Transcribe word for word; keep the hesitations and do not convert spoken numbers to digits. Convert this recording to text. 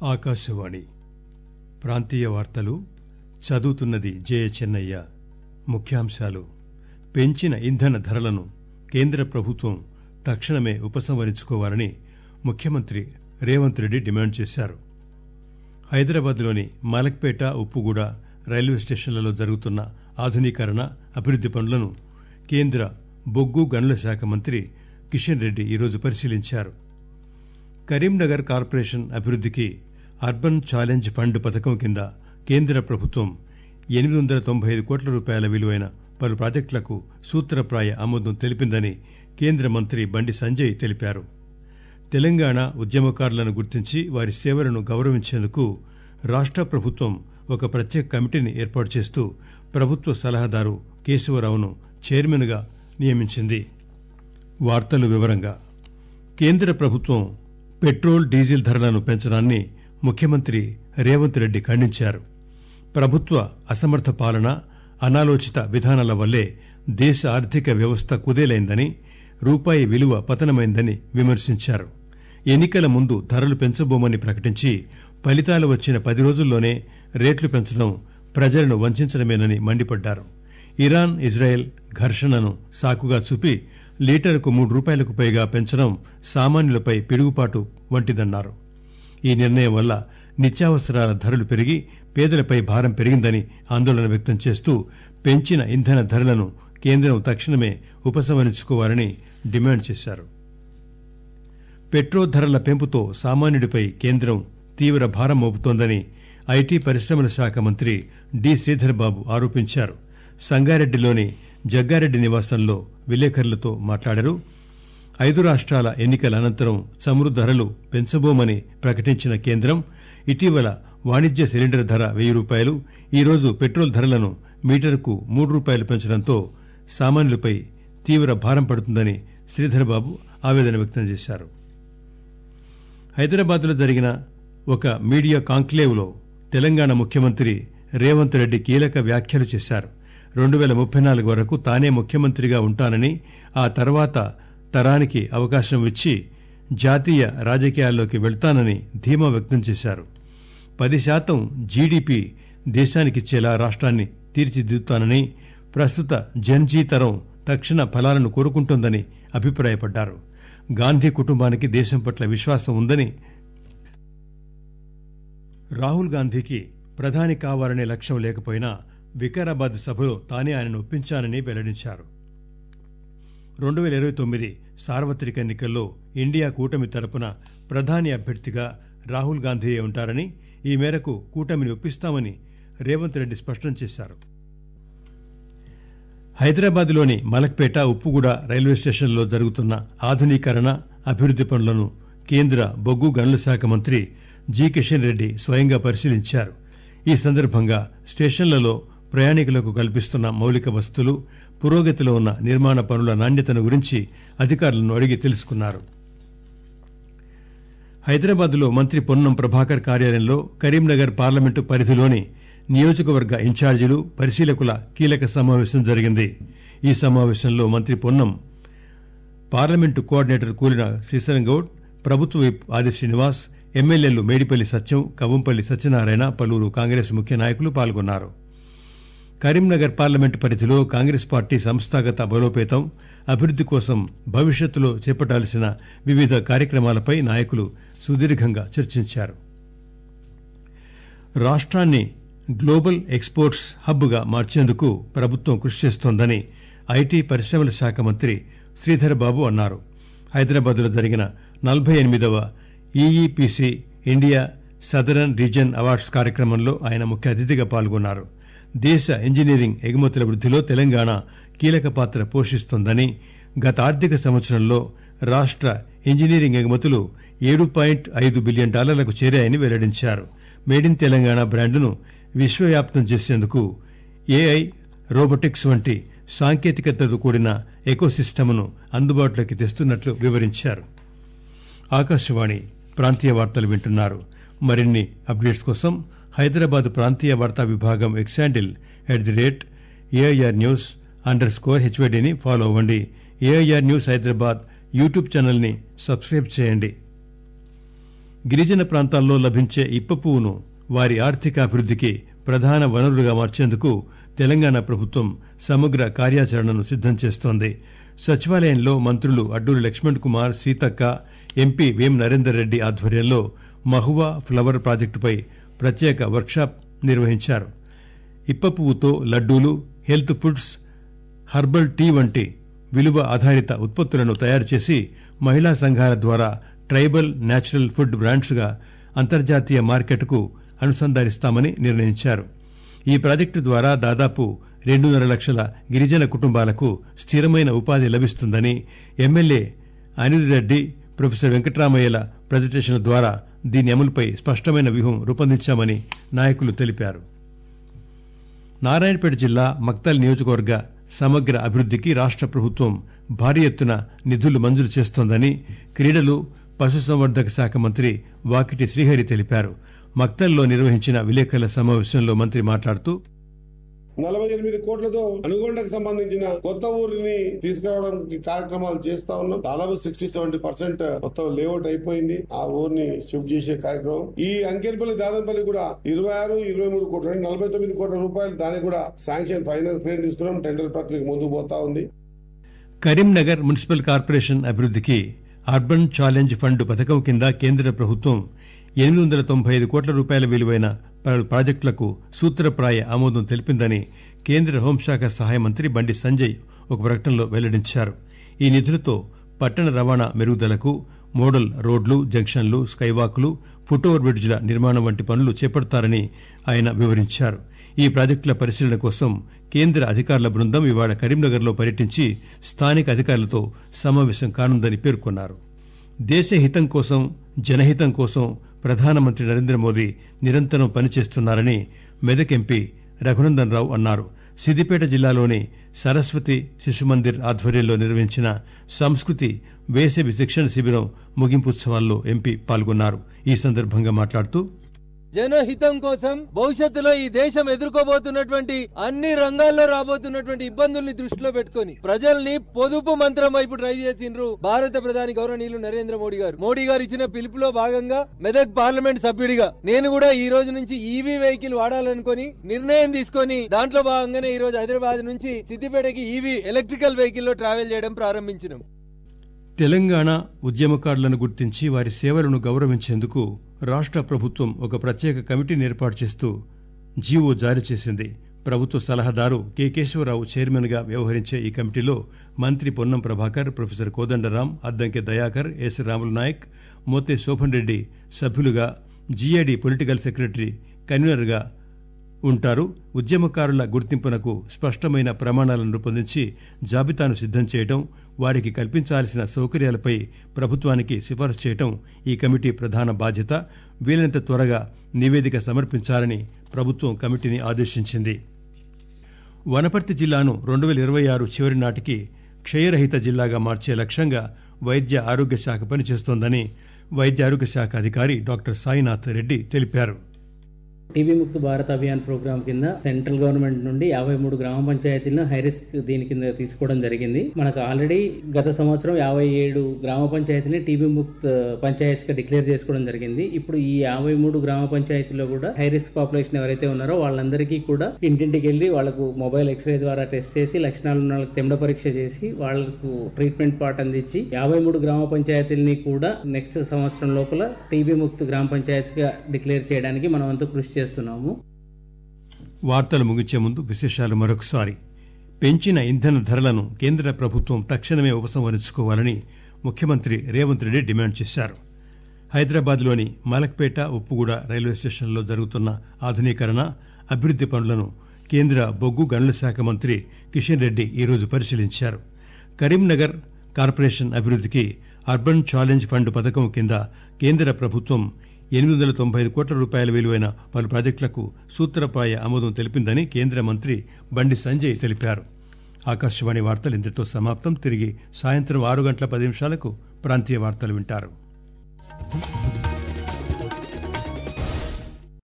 ఆకాశవాణి ప్రాంతీయ వార్తలు చదువుతున్నది జె చెన్నయ్య. ముఖ్యాంశాలు: పెంచిన ఇంధన ధరలను కేంద్ర ప్రభుత్వం తక్షణమే ఉపసంహరించుకోవాలని ముఖ్యమంత్రి రేవంత్ రెడ్డి డిమాండ్ చేశారు. హైదరాబాద్లోని మలక్పేట, ఉప్పుగూడ రైల్వే స్టేషన్లలో జరుగుతున్న ఆధునీకరణ, అభివృద్ది పనులను కేంద్ర బొగ్గు గనుల శాఖ మంత్రి కిషన్ రెడ్డి ఈరోజు పరిశీలించారు. కరీంనగర్ కార్పొరేషన్ అభివృద్దికి అర్బన్ ఛాలెంజ్ ఫండ్ పథకం కింద కేంద్ర ప్రభుత్వం ఎనిమిది వందల తొంభై ఐదు కోట్ల రూపాయల విలువైన పలు ప్రాజెక్టులకు సూత్రప్రాయ ఆమోదం తెలిపిందని కేంద్ర మంత్రి బండి సంజయ్ తెలిపారు. తెలంగాణ ఉద్యమకారులను గుర్తించి వారి సేవలను గౌరవించేందుకు రాష్ట ప్రభుత్వం ఒక ప్రత్యేక కమిటీని ఏర్పాటు చేస్తూ ప్రభుత్వ సలహాదారు కేశవరావును చైర్మన్ గా నియమించింది. వార్తలు వివరంగా కేంద్ర ప్రభుత్వం పెట్రోల్, డీజిల్ ధరలను పెంచడాన్ని ముఖ్యమంత్రి రేవంత్ రెడ్డి ఖండించారు. ప్రభుత్వ అసమర్థ పాలన, అనాలోచిత విధానాల వల్లే దేశ ఆర్థిక వ్యవస్థ కుదేలైందని, రూపాయి విలువ పతనమైందని విమర్శించారు. ఎన్నికల ముందు ధరలు పెంచబోమని ప్రకటించి ఫలితాలు వచ్చిన పది రోజుల్లోనే రేట్లు పెంచడం ప్రజలను వంచడమేనని మండిపడ్డారు. ఇరాన్, ఇజ్రాయెల్ ఘర్షణను సాకుగా చూపి లీటరుకు మూడు రూపాయలకు పైగా పెంచడం సామాన్యులపై పిడుగుపాటు వంటిదన్నారు. ఈ నిర్ణయం వల్ల నిత్యావసరాల ధరలు పెరిగి పేదలపై భారం పెరిగిందని ఆందోళన వ్యక్తం చేస్తూ పెంచిన ఇంధన ధరలను కేంద్రం తక్షణమే ఉపసంహరించుకోవాలని డిమాండ్ చేశారు. పెట్రోల్ ధరల పెంపుతో సామాన్యుడిపై కేంద్రం తీవ్ర భారం మోపుతోందని ఐటీ పరిశ్రమల శాఖ మంత్రి డి శ్రీధర్ బాబు ఆరోపించారు. సంగారెడ్డిలోని జగ్గారెడ్డి నివాసంలో విలేకరులతో మాట్లాడారు. ఐదు రాష్ట్రాల ఎన్నికల అనంతరం చమురు ధరలు పెంచబోమని ప్రకటించిన కేంద్రం ఇటీవల వాణిజ్య సిలిండర్ ధర వెయ్యి రూపాయలు, ఈరోజు పెట్రోల్ ధరలను మీటరుకు మూడు రూపాయలు పెంచడంతో సామాన్యులపై తీవ్ర భారం పడుతుందని శ్రీధర్ బాబు ఆవేదన వ్యక్తం చేశారు. హైదరాబాద్లో జరిగిన ఒక మీడియా కాంక్లేవ్ లో తెలంగాణ ముఖ్యమంత్రి రేవంత్ రెడ్డి కీలక వ్యాఖ్యలు చేశారు. రెండు పేల ముప్పై నాలుగు వరకు తానే ముఖ్యమంత్రిగా ఉంటానని, ఆ తర్వాత తరానికి అవకాశం ఇచ్చి జాతీయ రాజకీయాల్లోకి వెళ్తానని ధీమా వ్యక్తం చేశారు. పది శాతం జీడీపీ దేశానికిచ్చేలా రాష్ట్రాన్ని తీర్చిదిద్దుతానని, ప్రస్తుత జన్జీ తరం తక్షణ ఫలాలను కోరుకుంటోందని అభిప్రాయపడ్డారు. గాంధీ కుటుంబానికి దేశం పట్ల విశ్వాసం ఉందని, రాహుల్ గాంధీకి ప్రధాని కావాలనే లక్ష్యం లేకపోయినా వికారాబాద్ సభలో తానే ఆయనను ఒప్పించానని వెల్లడించారు. రెండు పేల ఇరవై తొమ్మిది సార్వత్రిక ఎన్నికల్లో ఇండియా కూటమి తరపున ప్రధాని అభ్యర్థిగా రాహుల్ గాంధీయే ఉంటారని, ఈ మేరకు కూటమిని ఒప్పిస్తామని రేవంత్ రెడ్డి స్పష్టం చేశారు. హైదరాబాద్లోని మలక్పేట, ఉప్పుగూడ రైల్వే స్టేషన్లలో జరుగుతున్న ఆధునీకరణ, అభివృద్ది పనులను కేంద్ర బొగ్గు గనుల శాఖ మంత్రి జి కిషన్ రెడ్డి స్వయంగా పరిశీలించారు. ఈ సందర్భంగా స్టేషన్లలో ప్రయాణికులకు కల్పిస్తున్న మౌలిక వసతులు, పురోగతిలో ఉన్న నిర్మాణ పనుల నాణ్యతను గురించి అధికారులను అడిగి తెలుసుకున్నారు. హైదరాబాద్ లో మంత్రి పొన్నం ప్రభాకర్ కార్యాలయంలో కరీంనగర్ పార్లమెంటు పరిధిలోని నియోజకవర్గ ఇన్ఛార్జీలు, పరిశీలకుల కీలక సమావేశం జరిగింది. ఈ సమావేశంలో మంత్రి పొన్నం, పార్లమెంటు కోఆర్డినేటర్ కూలిన శ్రీశరంగౌడ్, ప్రభుత్వ విప్ ఆది శ్రీనివాస్, ఎమ్మెల్యేలు మేడిపల్లి సత్యం, కవంపల్లి సత్యనారాయణ, పలువురు కాంగ్రెస్ ముఖ్య నాయకులు పాల్గొన్నారు. కరీంనగర్ పార్లమెంటు పరిధిలో కాంగ్రెస్ పార్టీ సంస్థాగత బలోపేతం, అభివృద్ది కోసం భవిష్యత్తులో చేపట్టాల్సిన వివిధ కార్యక్రమాలపై నాయకులు సుదీర్ఘంగా చర్చించారు. రాష్ట్రాన్ని గ్లోబల్ ఎక్స్పోర్ట్స్ హబ్ గా మార్చేందుకు ప్రభుత్వం కృషి చేస్తోందని ఐటీ పరిశ్రమల శాఖ మంత్రి శ్రీధర్ బాబు అన్నారు. హైదరాబాద్ లో జరిగిన నలభై ఎనిమిదవ EEPC India southern region awards కార్యక్రమంలో ఆయన ముఖ్య అతిథిగా పాల్గొన్నారు. దేశ ఇంజనీరింగ్ ఎగుమతుల వృద్దిలో తెలంగాణ కీలక పాత్ర పోషిస్తోందని, గత ఆర్థిక సంవత్సరంలో రాష్ట్ర ఇంజనీరింగ్ ఎగుమతులు ఏడు పాయింట్ ఐదు బిలియన్ డాలర్లకు చేరాయని వెల్లడించారు. మేడ్ ఇన్ తెలంగాణ బ్రాండును విశ్వవ్యాప్తం చేసేందుకు ఏఐ, రోబోటిక్స్ వంటి సాంకేతికతతో కూడిన ఎకోసిస్టమ్ను అందుబాటులోకి తెస్తున్నట్లు వివరించారు. ఆకాశవాణి ప్రాంతీయ వార్తలు వింటున్నారు. మరిన్ని అప్డేట్స్ కోసం హైదరాబాద్ ప్రాంతీయ వార్తా విభాగం X handle at the rate AIR news underscore హెచ్వైడీని ఫాలో అవ్వండి. AIR news Hyderabad YouTube channel ని సబ్స్క్రైబ్ చేయండి. గిరిజన ప్రాంతాల్లో లభించే ఇప్ప పువ్వును వారి ఆర్థికాభివృద్ధికి ప్రధాన వనరులుగా మార్చేందుకు తెలంగాణ ప్రభుత్వం సమగ్ర కార్యాచరణను సిద్దం చేస్తోంది. సచివాలయంలో మంత్రులు అడ్డూరి లక్ష్మణ్ కుమార్, సీతక్క, ఎంపీ వేం నరేందర్ రెడ్డి ఆధ్వర్యంలో మహువా ఫ్లవర్ ప్రాజెక్టుపై ప్రత్యేక వర్క్షాప్ నిర్వహించారు. ఇప్ప పువ్వుతో లడ్డూలు, హెల్త్ ఫుడ్స్, హర్బల్ టీ వంటి విలువ ఆధారిత ఉత్పత్తులను తయారు చేసి మహిళా సంఘాల ద్వారా ట్రైబల్ న్యాచురల్ ఫుడ్ బ్రాండ్స్ గా అంతర్జాతీయ మార్కెట్కు అనుసంధానిస్తామని నిర్ణయించారు. ఈ ప్రాజెక్టు ద్వారా దాదాపు రెండున్నర లక్షల గిరిజన కుటుంబాలకు స్థిరమైన ఉపాధి లభిస్తుందని ఎమ్మెల్యే అనిల్ రెడ్డి, ప్రొఫెసర్ వెంకట్రామయ్యల ప్రజెంటేషన్ల ద్వారా దీని అమలుపై స్పష్టమైన వ్యూహం రూపొందించామని నాయకులు తెలిపారు. నారాయణపేట జిల్లా మక్తల్ నియోజకవర్గ సమగ్ర అభివృద్ధికి రాష్ట్ర ప్రభుత్వం భారీ ఎత్తున నిధులు మంజూరు చేస్తోందని క్రీడలు, పశుసంవర్ధక శాఖ మంత్రి వాకిటి శ్రీహరి తెలిపారు. మక్తల్లో నిర్వహించిన విలేకరుల సమావేశంలో మంత్రి మాట్లాడుతూ నలభై ఎనిమిది కోట్లతో అనుగొండకు సంబంధించిన కొత్త ఊరిని తీసుకురావడానికి కార్యక్రమాలు చేస్తా ఉన్నాం. దాదాపు సిక్స్టీ సెవెంటీ పర్సెంట్ మొత్తం లేఅవుట్ అయిపోయింది. ఆ ఊరిని షిఫ్ట్ చేసే కార్యక్రమం. ఈ అంకెల్పల్లి దాదంపల్లి కూడా ఇరవై ఆరు ఇరవై మూడు కోట్ల నలభై తొమ్మిది కోట్ల రూపాయలు దానికి కూడా శాంక్షన్ ఫైనాన్స్ క్లియర్ తీసుకున్నాం. టెండర్ ప్రక్రియ ముందుకు పోతా ఉంది. కరీంనగర్ మున్సిపల్ కార్పొరేషన్ అభివృద్ధికి అర్బన్ ఛాలెంజ్ ఫండ్ పథకం కింద కేంద్ర ప్రభుత్వం ఎనిమిది వందల తొంభై ఐదు కోట్ల రూపాయల విలువైన పలు ప్రాజెక్టులకు సూత్రప్రాయ ఆమోదం తెలిపిందని కేంద్ర హోంశాఖ సహాయ మంత్రి బండి సంజయ్ ఒక ప్రకటనలో వెల్లడించారు. ఈ నిధులతో పట్టణ రవాణా మెరుగుదలకు మోడల్ రోడ్లు, జంక్షన్లు, స్కైవాక్లు, ఫుట్ఓవర్ బ్రిడ్జిల నిర్మాణం వంటి పనులు చేపడతారని ఆయన వివరించారు. ఈ ప్రాజెక్టుల పరిశీలన కోసం కేంద్ర అధికారుల బృందం ఇవాళ కరీంనగర్లో పర్యటించి స్థానిక అధికారులతో సమావేశం కానుందని పేర్కొన్నారు. దేశ హితం కోసం, జనహితం కోసం ప్రధానమంత్రి నరేంద్ర మోదీ నిరంతరం పనిచేస్తున్నారని మెదక్ ఎంపీ రఘునందన్ రావు అన్నారు. సిద్దిపేట జిల్లాలోని సరస్వతి శిశుమందిర్ ఆధ్వర్యంలో నిర్వహించిన సంస్కృతి వేసవి శిక్షణ శిబిరం ముగింపుత్సవాల్లో ఎంపీ పాల్గొన్నారు. ఈ సందర్భంగా మాట్లాడుతూ జనహితం కోసం భవిష్యత్తులో ఈ దేశం ఎదుర్కోబోతున్నటువంటి అన్ని రంగాల్లో రాబోతున్నటువంటి ఇబ్బందుల్ని దృష్టిలో పెట్టుకుని ప్రజల్ని పొదుపు మంత్రం వైపు డ్రైవ్ చేసిండ్రు భారత ప్రధాని గౌరవనీయులు నరేంద్ర మోడీ గారు. మోడీ గారు ఇచ్చిన పిలుపులో భాగంగా మెదక్ పార్లమెంట్ సభ్యుడిగా నేను కూడా ఈ రోజు నుంచి ఈవీ వెహికల్ వాడాలనుకుని నిర్ణయం తీసుకుని దాంట్లో భాగంగానే ఈ రోజు హైదరాబాద్ నుంచి సిద్దిపేటకి ఈవీ ఎలక్ట్రికల్ వెహికల్ లో ట్రావెల్ చేయడం ప్రారంభించినాం. తెలంగాణ ఉద్యమకారులను గుర్తించి వారి సేవలను గౌరవించేందుకు రాష్ట్ర ప్రభుత్వం ఒక ప్రత్యేక కమిటీని ఏర్పాటు చేస్తూ జీవో జారీ చేసింది. ప్రభుత్వ సలహాదారు కె కేశవరావు చైర్మన్ గా వ్యవహరించే ఈ కమిటీలో మంత్రి పొన్నం ప్రభాకర్, ప్రొఫెసర్ కోదండరాం, అద్దంకి దయాకర్, ఎస్ రాములు నాయక్, మోతే శోభన్ రెడ్డి సభ్యులుగా, జీఏడీ పొలిటికల్ సెక్రటరీ కన్వీనర్ గా ఉంటారు. ఉద్యమకారుల గుర్తింపునకు స్పష్టమైన ప్రమాణాలను రూపొందించి జాబితాను సిద్దం చేయడం, వారికి కల్పించాల్సిన సౌకర్యాలపై ప్రభుత్వానికి సిఫారసు చేయడం ఈ కమిటీ ప్రధాన బాధ్యత. వీలైనంత త్వరగా నివేదిక సమర్పించాలని ప్రభుత్వం కమిటీని ఆదేశించింది. వనపర్తి జిల్లాను రెండు వేల ఇరవై ఆరు చివరి నాటికి క్షయరహిత జిల్లాగా మార్చే లక్ష్యంగా వైద్య ఆరోగ్య శాఖ పనిచేస్తోందని వైద్య ఆరోగ్య శాఖ అధికారి డాక్టర్ సాయినాథ్ రెడ్డి తెలిపారు. టీబీ ముక్త భారత్ అభియాన్ ప్రోగ్రామ్ కింద సెంట్రల్ గవర్నమెంట్ నుండి యాభై మూడు గ్రామ పంచాయతీలను హై రిస్క్ దీని కింద తీసుకోవడం జరిగింది. మనకు ఆల్రెడీ గత సంవత్సరం యాభై ఏడు గ్రామ పంచాయతీని టీబీ ముక్త పంచాయతీస్ గా డిక్లేర్ చేసుకోవడం జరిగింది. ఇప్పుడు ఈ యాభై మూడు గ్రామ పంచాయతీలో కూడా హై రిస్క్ పాపులేషన్ ఎవరైతే ఉన్నారో వాళ్ళందరికీ కూడా ఇంటింటికి వెళ్లి వాళ్ళకు మొబైల్ ఎక్స్రే ద్వారా టెస్ట్ చేసి లక్షణాలు ఉన్న వాళ్ళకి తెండ పరీక్ష చేసి వాళ్లకు ట్రీట్మెంట్ పార్ట్ అందించి యాభై మూడు గ్రామ పంచాయతీలని కూడా నెక్స్ట్ సంవత్సరం లోపల టీబీ ముక్త గ్రామ పంచాయతీస్ గా డిక్లేర్ చేయడానికి మనం అంతా కృషి చేస్తున్నాము. వార్తలు ముగించే ముందు విశేషాలు మరొకసారి. పెంచిన ఇంధన ధరలను కేంద్ర ప్రభుత్వం తక్షణమే ఉపసంహరించుకోవాలని ముఖ్యమంత్రి రేవంత్ రెడ్డి డిమాండ్ చేశారు. హైదరాబాద్లోని మలక్పేట, ఉప్పుగూడ రైల్వే స్టేషన్లో జరుగుతున్న ఆధునీకరణ, అభివృద్ది పనులను కేంద్ర బొగ్గు గనుల శాఖ మంత్రి కిషన్ రెడ్డి ఈరోజు పరిశీలించారు. కరీంనగర్ కార్పొరేషన్ అభివృద్దికి అర్బన్ ఛాలెంజ్ ఫండ్ పథకం కింద కేంద్ర ప్రభుత్వం ఎనిమిది వందల తొంభై ఐదు కోట్ల రూపాయల విలువైన పలు ప్రాజెక్టులకు సూత్రప్రాయ ఆమోదం తెలిపిందని కేంద్ర మంత్రి బండి సంజయ్ తెలిపారు. ఆకాశవాణి వార్తలు ఇంతటితో సమాప్తం. తిరిగి సాయంత్రం ఆరు గంటల పది నిమిషాలకు ప్రాంతీయ వార్తలు వింటారు.